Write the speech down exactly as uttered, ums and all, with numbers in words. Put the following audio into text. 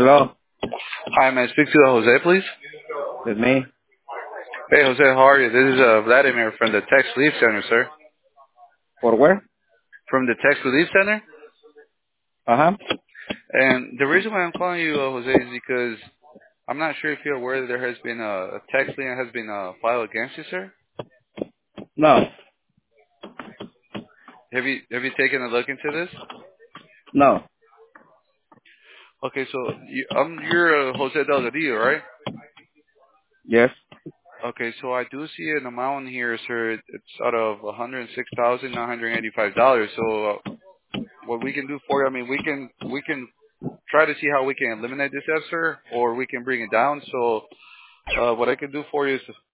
Hello, Hi, may I speak to Jose, please? with me. Hey, Jose, how are you? This is uh, Vladimir from the Text Relief Center, sir. For where? From the Text Relief Center. Uh huh. And the reason why I'm calling you, uh, Jose, is because I'm not sure if you're aware that there has been a, a text lien has been uh, filed against you, sir. No, Have you have you taken a look into this? no. Okay, so you, um, you're uh, Jose Delgadillo, right? Yes. Okay, so I do see an amount here, sir. It's out of one hundred six thousand nine hundred eighty-five dollars. So uh, what we can do for you, I mean, we can we can try to see how we can eliminate this debt, sir, or we can bring it down. So uh, what I can do for you is